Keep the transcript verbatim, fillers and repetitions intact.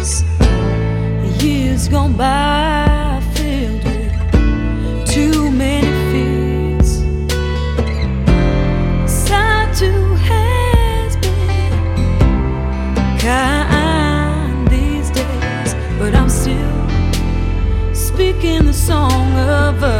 days, years gone by, filled with too many fears. Side to has been kind these days, but I'm still speaking the song of